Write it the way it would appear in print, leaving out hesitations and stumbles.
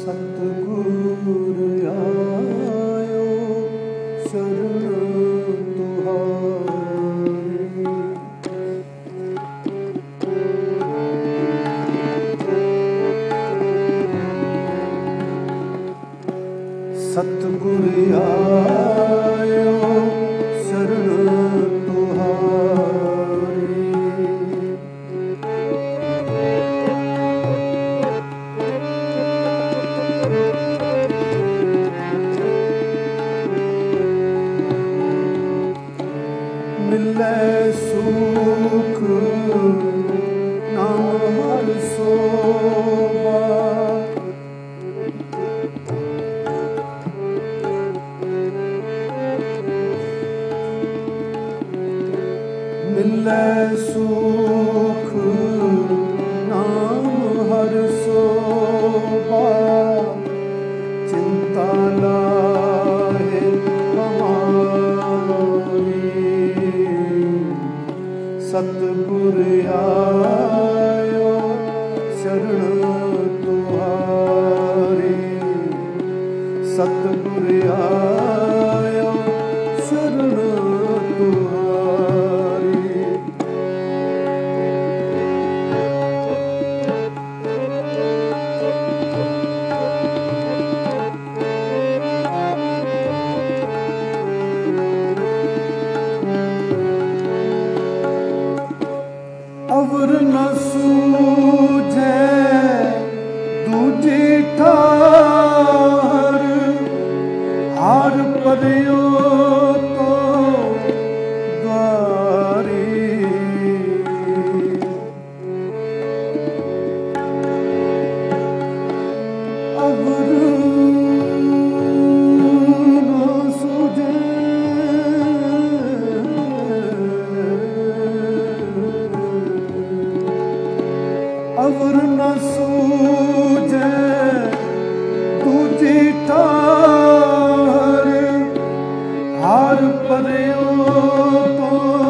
ਸਤਿਗੁਰ ਆਇਓ ਸ਼ਰਨ ਤੁਹਾਰੀ। ਸਤਿਗੁਰ ਆਇਓ ਸ਼ਰਨ ਤੁਹਾਰੀ। ਮਿਲੈ ਸੁਖ ਨਾਮ ਹਰਿ ਸੋਭਾ। ਮਿਲੈ ਸੁਖ ਨਾਮ ਹਰਿ ਸੋਭਾ। ਚਿੰਤਾ ਲਾਹੇ ਹਮਾਰੀ। ਸਤਿਗੁਰ ਆਇਓ ਸ਼ਰਨ ਤੁਹਾਰੀ। ਸਤਿਗੁਰ ਆਇਓ ਸ਼ਰਨ ਤੁਹਾਰੀ। ਅਵਰ ਨ ਸੂਝੈ ਦੂਜੀ ਠਾਰ। ਹਾਰ ਪਰਿਓ ਤੋ ਦੁਆਰੀ। ਅਵਰ ਨ ਸੂਝੈ ਅਵਰ ਨ ਸੂਝੈ ਦੂਜੀ ਠਾਰ। ਹਾਰ ਪਰਿਓ ਤੋ